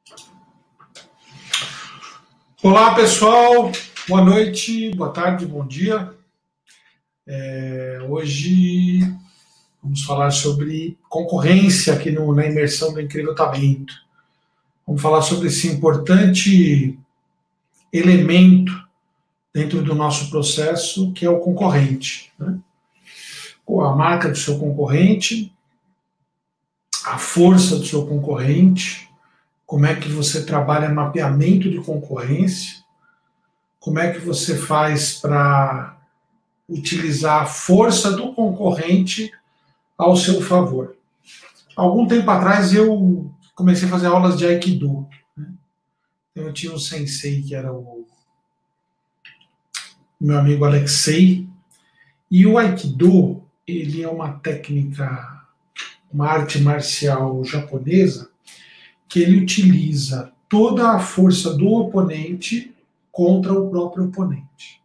Olá, pessoal. Boa noite, boa tarde, bom dia. Hoje vamos falar sobre concorrência aqui na imersão do Incrível Talento. Vamos falar sobre esse importante elemento dentro do nosso processo, que é o concorrente, né? A marca do seu concorrente, a força do seu concorrente, como é que você trabalha mapeamento de concorrência, como é que você faz para utilizar a força do concorrente ao seu favor. Algum tempo atrás eu comecei a fazer aulas de Aikido, né? Eu tinha um sensei que era o meu amigo Alexei, e o Aikido, ele é uma técnica, uma arte marcial japonesa, que ele utiliza toda a força do oponente contra o próprio oponente.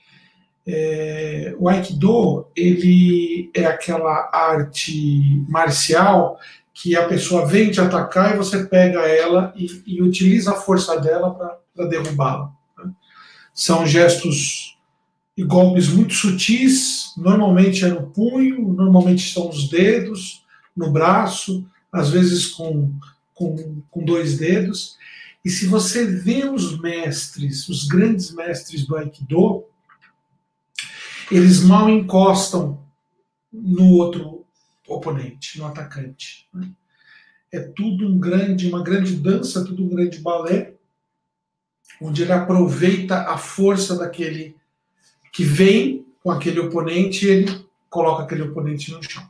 O Aikido, ele é aquela arte marcial que a pessoa vem te atacar e você pega ela e utiliza a força dela para derrubá-la, né? São gestos e golpes muito sutis, normalmente é no punho, normalmente são os dedos, no braço, às vezes com dois dedos. E se você vê os mestres, os grandes mestres do Aikido, eles mal encostam no outro oponente, no atacante, né? É tudo uma grande dança, tudo um grande balé, onde ele aproveita a força daquele que vem com aquele oponente e ele coloca aquele oponente no chão.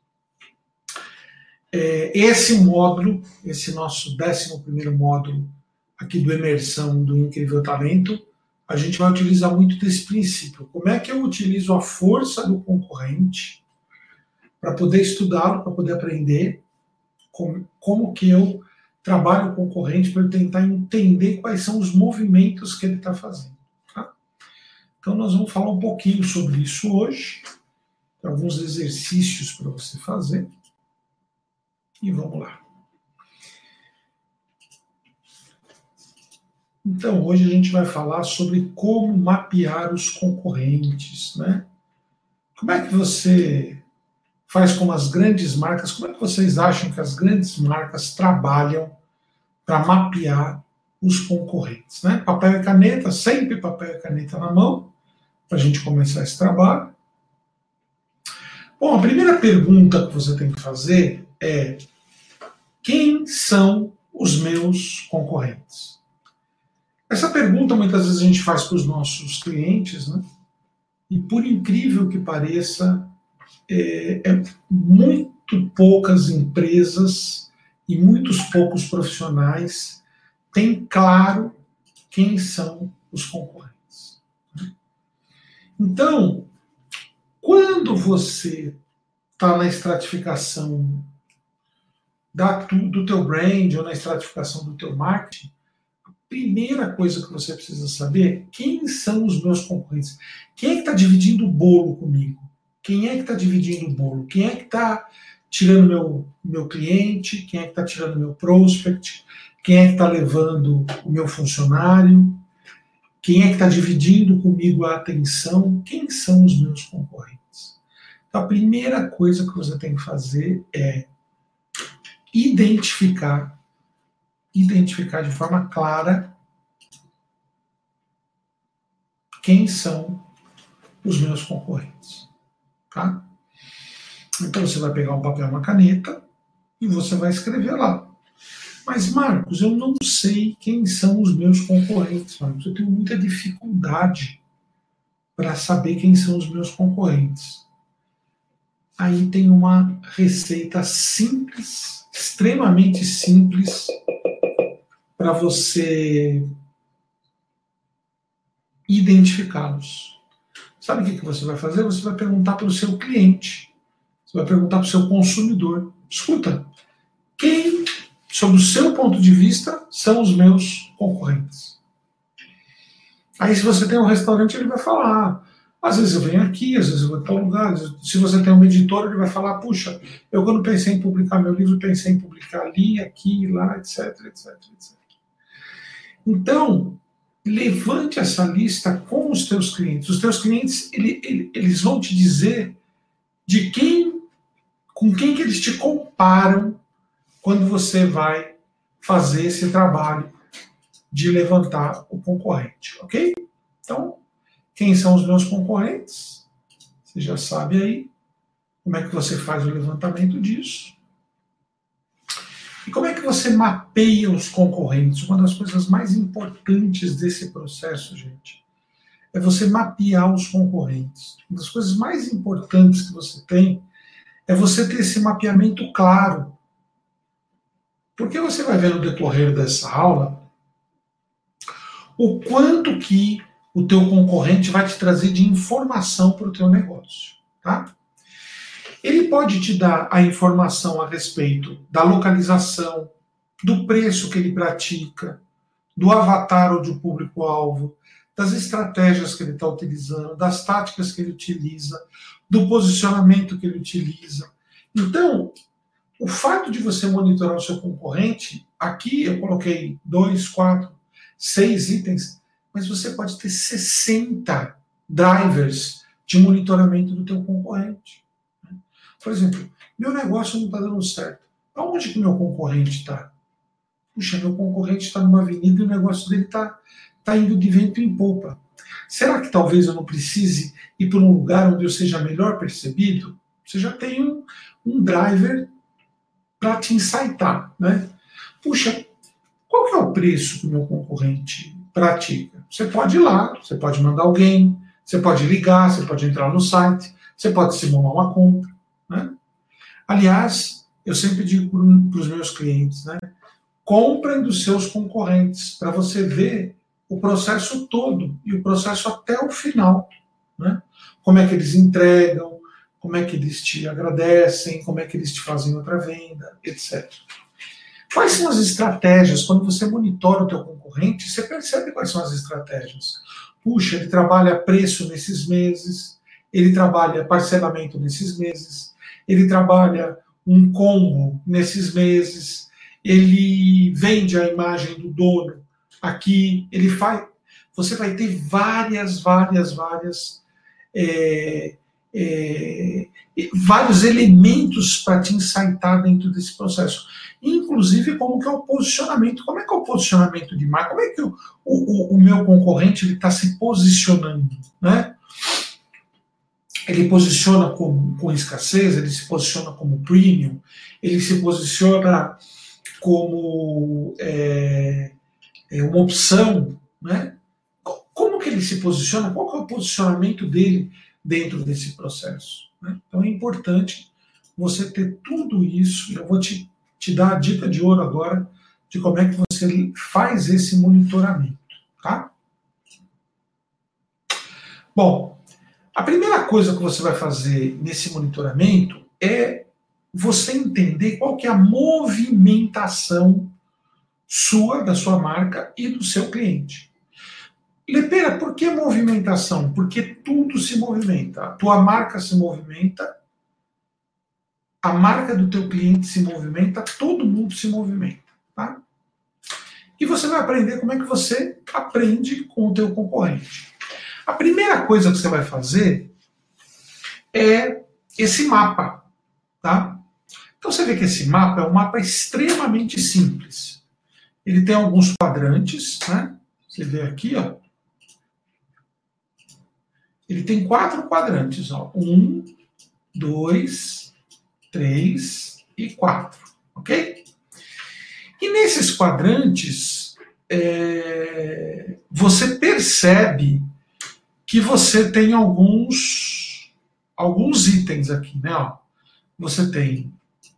Esse módulo, esse nosso 11º módulo aqui do Imersão do Incrível Talento, a gente vai utilizar muito desse princípio. Como é que eu utilizo a força do concorrente para poder estudá-lo, para poder aprender como que eu trabalho o concorrente para eu tentar entender quais são os movimentos que ele está fazendo, tá? Então nós vamos falar um pouquinho sobre isso hoje, alguns exercícios para você fazer. E vamos lá. Então, hoje a gente vai falar sobre como mapear os concorrentes, né? Como é que você faz com as grandes marcas? Como é que vocês acham que as grandes marcas trabalham para mapear os concorrentes, né? Papel e caneta, sempre papel e caneta na mão, para a gente começar esse trabalho. Bom, a primeira pergunta que você tem que fazer é: quem são os meus concorrentes? Essa pergunta muitas vezes a gente faz para os nossos clientes, né? E por incrível que pareça, muito poucas empresas e muitos poucos profissionais têm claro quem são os concorrentes. Então, quando você está na estratificação do teu brand ou na estratificação do teu marketing, a primeira coisa que você precisa saber é quem são os meus concorrentes. Quem é que está dividindo o bolo comigo? Quem é que está dividindo o bolo? Quem é que está tirando meu cliente? Quem é que está tirando meu prospect? Quem é que está levando o meu funcionário? Quem é que está dividindo comigo a atenção? Quem são os meus concorrentes? Então, a primeira coisa que você tem que fazer é identificar de forma clara quem são os meus concorrentes, tá? Então você vai pegar um papel e uma caneta e você vai escrever lá. Mas, Marcos, eu não sei quem são os meus concorrentes, Marcos. Eu tenho muita dificuldade para saber quem são os meus concorrentes. Aí tem uma receita simples, extremamente simples, para você identificá-los. Sabe o que você vai fazer? Você vai perguntar para o seu cliente, você vai perguntar para o seu consumidor: escuta, quem, sob o seu ponto de vista, são os meus concorrentes? Aí, se você tem um restaurante, ele vai falar: Às vezes eu venho aqui, às vezes eu vou em tal lugar. Se você tem uma editora, ele vai falar, puxa, eu quando pensei em publicar meu livro, pensei em publicar ali, aqui, lá, etc, etc, etc. Então, levante essa lista com os teus clientes. Os teus clientes, eles vão te dizer de quem, com quem que eles te comparam quando você vai fazer esse trabalho de levantar o concorrente, ok? Então, quem são os meus concorrentes? Você já sabe aí como é que você faz o levantamento disso. E como é que você mapeia os concorrentes? Uma das coisas mais importantes desse processo, gente, é você mapear os concorrentes. Uma das coisas mais importantes que você tem é você ter esse mapeamento claro. Porque você vai ver no decorrer dessa aula o quanto que o teu concorrente vai te trazer de informação para o teu negócio, tá? Ele pode te dar a informação a respeito da localização, do preço que ele pratica, do avatar ou do público-alvo, das estratégias que ele está utilizando, das táticas que ele utiliza, do posicionamento que ele utiliza. Então, o fato de você monitorar o seu concorrente, aqui eu coloquei 2, 4, 6 itens, mas você pode ter 60 drivers de monitoramento do teu concorrente. Por exemplo, meu negócio não está dando certo. Aonde que meu concorrente está? Puxa, meu concorrente está numa avenida e o negócio dele está indo de vento em popa. Será que talvez eu não precise ir para um lugar onde eu seja melhor percebido? Você já tem um driver para te incitar, né? Puxa, qual que é o preço que o meu concorrente pratica? Você pode ir lá, você pode mandar alguém, você pode ligar, você pode entrar no site, você pode simular uma conta, né? Aliás, eu sempre digo para os meus clientes, né? Comprem dos seus concorrentes para você ver o processo todo e o processo até o final, né? Como é que eles entregam, como é que eles te agradecem, como é que eles te fazem outra venda, etc. Quais são as estratégias? Quando você monitora o teu concorrente, você percebe quais são as estratégias. Puxa, ele trabalha preço nesses meses, ele trabalha parcelamento nesses meses, ele trabalha um combo nesses meses, ele vende a imagem do dono aqui, ele faz... Você vai ter vários elementos para te incitar dentro desse processo. Inclusive, como que é o posicionamento. Como é que é o posicionamento de marca? Como é que o meu concorrente está se posicionando, né? Ele posiciona com escassez, ele se posiciona como premium, ele se posiciona como uma opção, né? Como que ele se posiciona? Qual que é o posicionamento dele dentro desse processo, né? Então é importante você ter tudo isso. Eu vou te dar a dica de ouro agora de como é que você faz esse monitoramento, tá? Bom, a primeira coisa que você vai fazer nesse monitoramento é você entender qual que é a movimentação sua, da sua marca e do seu cliente. Lepera, por que movimentação? Porque tudo se movimenta. A tua marca se movimenta, a marca do teu cliente se movimenta, todo mundo se movimenta, tá? E você vai aprender como é que você aprende com o teu concorrente. A primeira coisa que você vai fazer é esse mapa, tá? Então você vê que esse mapa é um mapa extremamente simples. Ele tem alguns quadrantes, né? Você vê aqui, ó. Ele tem 4 quadrantes, ó. 1, 2, 3 e 4, ok? E nesses quadrantes, você percebe que você tem alguns itens aqui, né? Ó. Você tem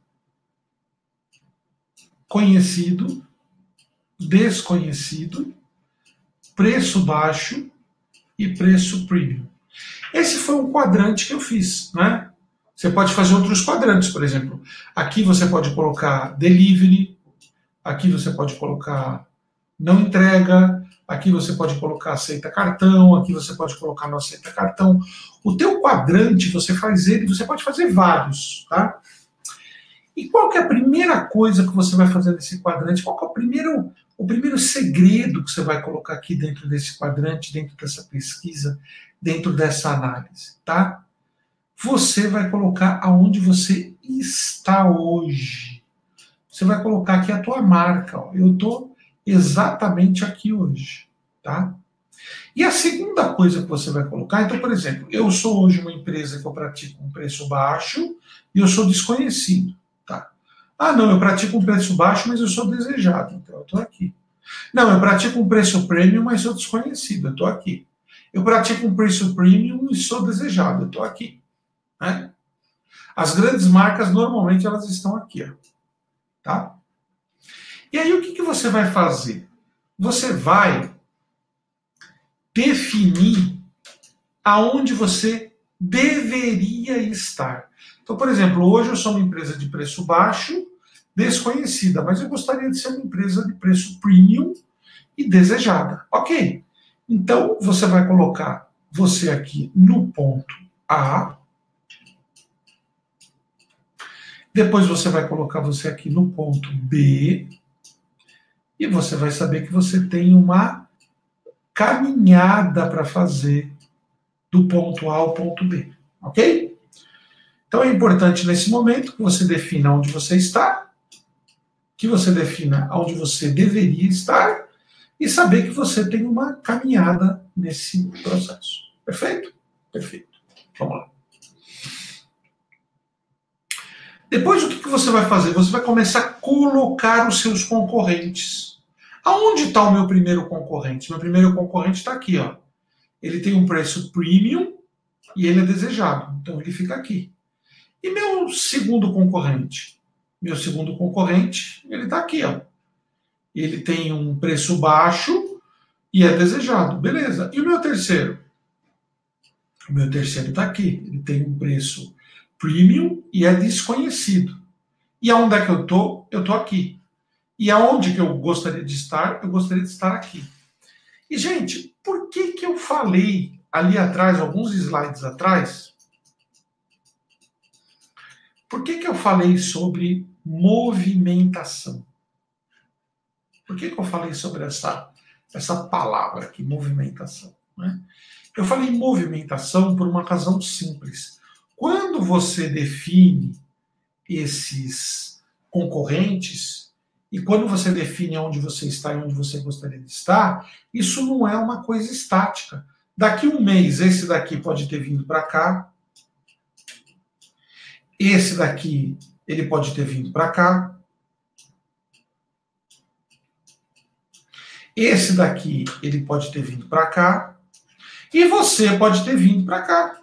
conhecido, desconhecido, preço baixo e preço premium. Esse foi um quadrante que eu fiz, né? Você pode fazer outros quadrantes, por exemplo. Aqui você pode colocar delivery, aqui você pode colocar não entrega, aqui você pode colocar aceita cartão, aqui você pode colocar não aceita cartão. O teu quadrante, você faz ele, você pode fazer vários, tá? E qual que é a primeira coisa que você vai fazer nesse quadrante? Qual que é o primeiro segredo que você vai colocar aqui dentro desse quadrante, dentro dessa pesquisa, dentro dessa análise, tá? Você vai colocar aonde você está hoje. Você vai colocar aqui a tua marca. Ó. Eu estou exatamente aqui hoje, tá? E a segunda coisa que você vai colocar, então, por exemplo, eu sou hoje uma empresa que eu pratico um preço baixo e eu sou desconhecido, tá? Ah, não, eu pratico um preço baixo, mas eu sou desejado, então eu estou aqui. Não, eu pratico um preço premium, mas sou desconhecido, eu estou aqui. Eu pratico um preço premium e sou desejado, eu estou aqui. Né? As grandes marcas, normalmente, elas estão aqui, ó, tá? E aí, o que, que você vai fazer? Você vai definir aonde você deveria estar. Então, por exemplo, hoje eu sou uma empresa de preço baixo, desconhecida, mas eu gostaria de ser uma empresa de preço premium e desejada. Ok. Então, você vai colocar você aqui no ponto A, depois você vai colocar você aqui no ponto B, e você vai saber que você tem uma caminhada para fazer do ponto A ao ponto B, ok? Então é importante nesse momento que você defina onde você está, que você defina onde você deveria estar e saber que você tem uma caminhada nesse processo. Perfeito? Perfeito. Vamos lá. Depois, o que você vai fazer? Você vai começar a colocar os seus concorrentes. Aonde está o meu primeiro concorrente? Meu primeiro concorrente está aqui, ó. Ele tem um preço premium e ele é desejado. Então, ele fica aqui. E meu segundo concorrente? Meu segundo concorrente, ele está aqui, ó. Ele tem um preço baixo e é desejado. Beleza. E o meu terceiro? O meu terceiro está aqui. Ele tem um preço premium e é desconhecido. E aonde é que eu estou? Eu estou aqui. E aonde que eu gostaria de estar? Eu gostaria de estar aqui. E, gente, por que que eu falei ali atrás, alguns slides atrás, por que que eu falei sobre movimentação? Por que que eu falei sobre essa palavra aqui, movimentação? Né? Eu falei movimentação por uma razão simples. Quando você define esses concorrentes e quando você define onde você está e onde você gostaria de estar, isso não é uma coisa estática. Daqui um mês, esse daqui pode ter vindo para cá, esse daqui ele pode ter vindo para cá, esse daqui ele pode ter vindo para cá, e você pode ter vindo para cá.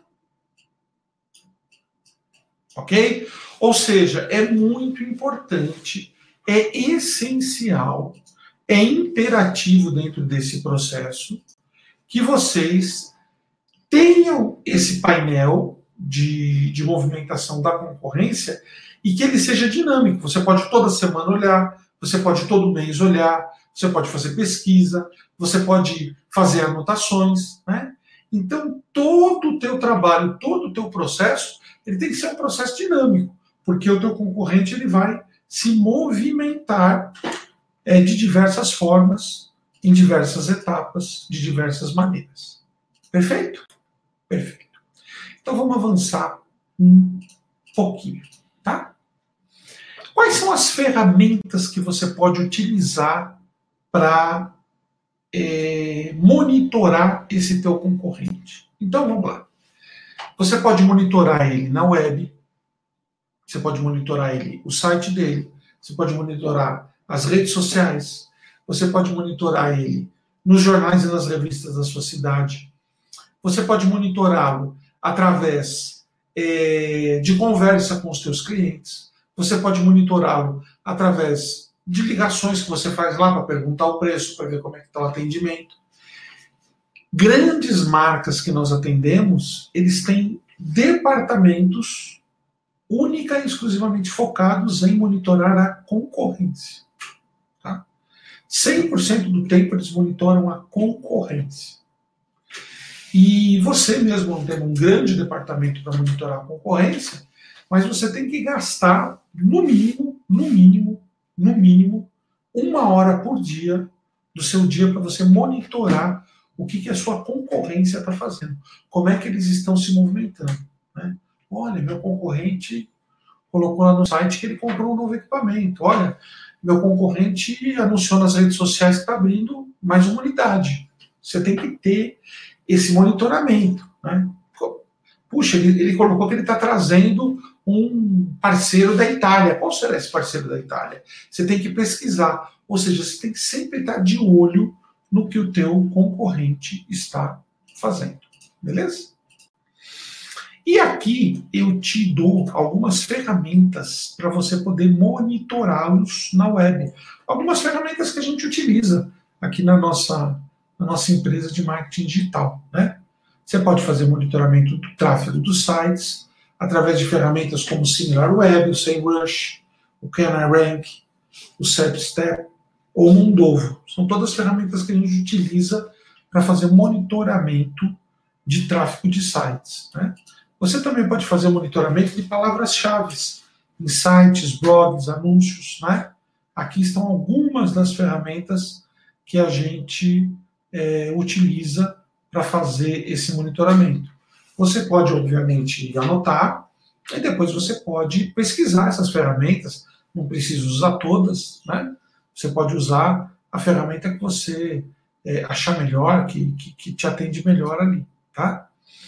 Ok? Ou seja, é muito importante, é essencial, é imperativo dentro desse processo que vocês tenham esse painel de movimentação da concorrência e que ele seja dinâmico. Você pode toda semana olhar, você pode todo mês olhar, você pode fazer pesquisa, você pode fazer anotações, né? Então, todo o teu trabalho, todo o teu processo, ele tem que ser um processo dinâmico, porque o teu concorrente ele vai se movimentar de diversas formas, em diversas etapas, de diversas maneiras. Perfeito? Perfeito. Então vamos avançar um pouquinho, tá? Quais são as ferramentas que você pode utilizar para monitorar esse teu concorrente? Então vamos lá. Você pode monitorar ele na web, você pode monitorar ele, o site dele, você pode monitorar as redes sociais, você pode monitorar ele nos jornais e nas revistas da sua cidade, você pode monitorá-lo através de conversa com os seus clientes, você pode monitorá-lo através de ligações que você faz lá para perguntar o preço, para ver como é que está o atendimento. Grandes marcas que nós atendemos, eles têm departamentos única e exclusivamente focados em monitorar a concorrência. Tá? 100% do tempo eles monitoram a concorrência. E você mesmo não tem um grande departamento para monitorar a concorrência, mas você tem que gastar no mínimo, 1 hora por dia do seu dia para você monitorar o que a sua concorrência está fazendo, como é que eles estão se movimentando. Né? Olha, meu concorrente colocou lá no site que ele comprou um novo equipamento. Olha, meu concorrente anunciou nas redes sociais que está abrindo mais uma unidade. Você tem que ter esse monitoramento. Né? Puxa, ele colocou que ele está trazendo um parceiro da Itália. Qual será esse parceiro da Itália? Você tem que pesquisar. Ou seja, você tem que sempre estar de olho no que o teu concorrente está fazendo. Beleza? E aqui eu te dou algumas ferramentas para você poder monitorá-los na web. Algumas ferramentas que a gente utiliza aqui na nossa empresa de marketing digital. Né? Você pode fazer monitoramento do tráfego dos sites através de ferramentas como o SimilarWeb, o SEMrush, o CanaRank, o SERPstep ou o Mondovo. São todas ferramentas que a gente utiliza para fazer monitoramento de tráfego de sites. Né? Você também pode fazer monitoramento de palavras-chave em sites, blogs, anúncios. Né? Aqui estão algumas das ferramentas que a gente utiliza para fazer esse monitoramento. Você pode, obviamente, anotar e depois você pode pesquisar essas ferramentas. Não precisa usar todas, né? Você pode usar a ferramenta que você achar melhor, que te atende melhor ali, tá?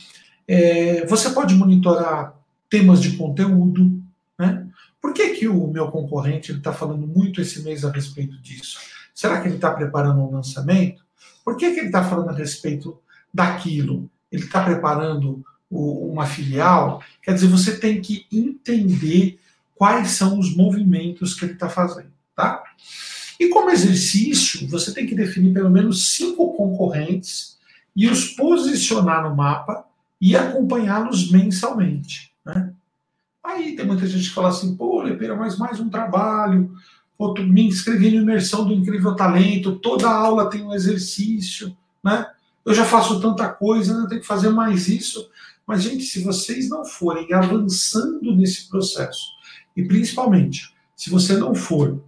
Você pode monitorar temas de conteúdo, né? Por que o meu concorrente está falando muito esse mês a respeito disso? Será que ele está preparando um lançamento? Por que ele está falando a respeito daquilo? Ele está preparando uma filial? Quer dizer, você tem que entender quais são os movimentos que ele está fazendo, tá? E como exercício, você tem que definir pelo menos 5 concorrentes e os posicionar no mapa e acompanhá-los mensalmente, né? Aí tem muita gente que fala assim, pô, Lepeira, mas mais um trabalho, pô, me inscrevi na imersão do Incrível Talento, toda aula tem um exercício, né? Eu já faço tanta coisa, né? Eu tenho que fazer mais isso. Mas, gente, se vocês não forem avançando nesse processo, e principalmente, se você não for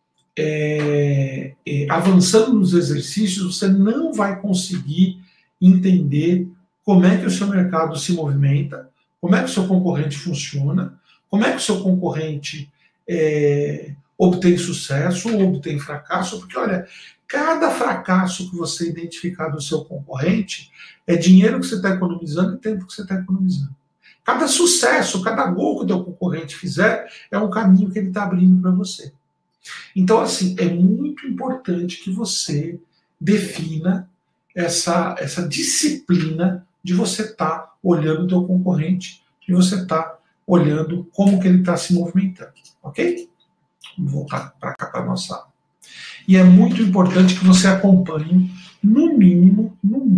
avançando nos exercícios, você não vai conseguir entender como é que o seu mercado se movimenta, como é que o seu concorrente funciona, como é que o seu concorrente obtém sucesso ou obtém fracasso, porque, olha, cada fracasso que você identificar do seu concorrente é dinheiro que você está economizando e tempo que você está economizando. Cada sucesso, cada gol que o teu concorrente fizer é um caminho que ele está abrindo para você. Então, assim, é muito importante que você defina essa disciplina de você estar olhando o teu concorrente, de você estar olhando como que ele está se movimentando, ok? Vamos voltar para cá, para a nossa aula. E é muito importante que você acompanhe no mínimo,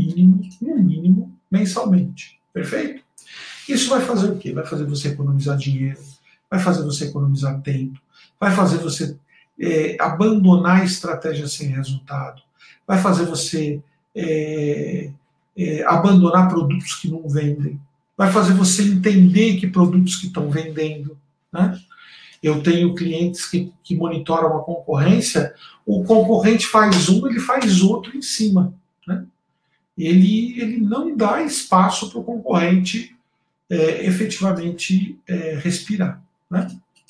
mensalmente. Perfeito? Isso vai fazer o quê? Vai fazer você economizar dinheiro, vai fazer você economizar tempo, vai fazer você abandonar estratégias sem resultado, vai fazer você abandonar produtos que não vendem, vai fazer você entender que produtos que estão vendendo, né? Eu tenho clientes que monitoram a concorrência, o concorrente faz um, ele faz outro em cima. Né? Ele não dá espaço para o concorrente efetivamente respirar. Né?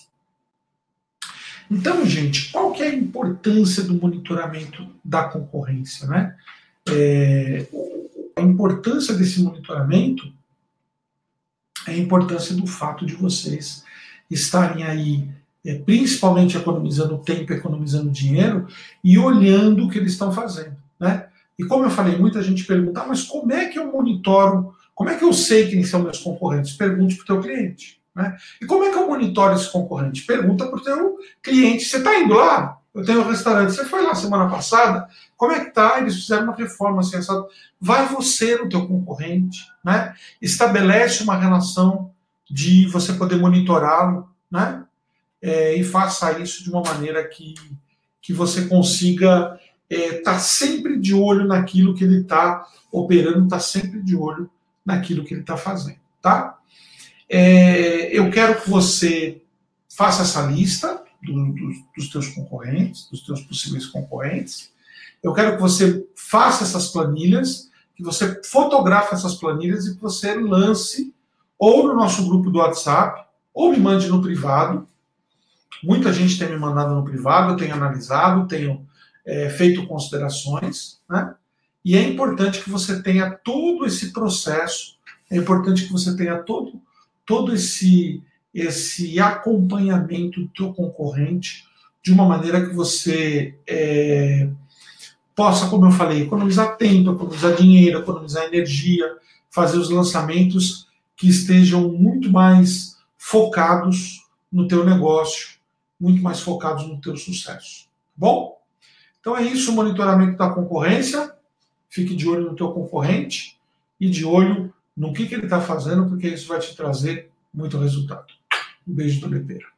Então, gente, qual que é a importância do monitoramento da concorrência? Né? A importância desse monitoramento é a importância do fato de vocês estarem aí, principalmente economizando tempo, economizando dinheiro e olhando o que eles estão fazendo. Né? E como eu falei, muita gente pergunta, mas como é que eu monitoro, como é que eu sei quem são meus concorrentes? Pergunte para o teu cliente. Né? E como é que eu monitoro esse concorrente? Pergunta para o teu cliente. Você está indo lá? Eu tenho um restaurante, você foi lá semana passada? Como é que está? Eles fizeram uma reforma assim, vai você no teu concorrente, né? Estabelece uma relação de você poder monitorá-lo, né? E faça isso de uma maneira que que você consiga estar sempre de olho naquilo que ele está operando, estar sempre de olho naquilo que ele está fazendo, tá? Eu quero que você faça essa lista dos teus concorrentes, dos teus possíveis concorrentes. Eu quero que você faça essas planilhas, que você fotografe essas planilhas e que você lance ou no nosso grupo do WhatsApp, ou me mande no privado. Muita gente tem me mandado no privado, eu tenho analisado, tenho feito considerações, né? E é importante que você tenha todo esse processo, é importante que você tenha todo esse acompanhamento do teu concorrente de uma maneira que você possa, como eu falei, economizar tempo, economizar dinheiro, economizar energia, fazer os lançamentos que estejam muito mais focados no teu negócio, muito mais focados no teu sucesso. Bom? Então é isso, o monitoramento da concorrência. Fique de olho no teu concorrente e de olho no que ele está fazendo, porque isso vai te trazer muito resultado. Um beijo do Lepeira.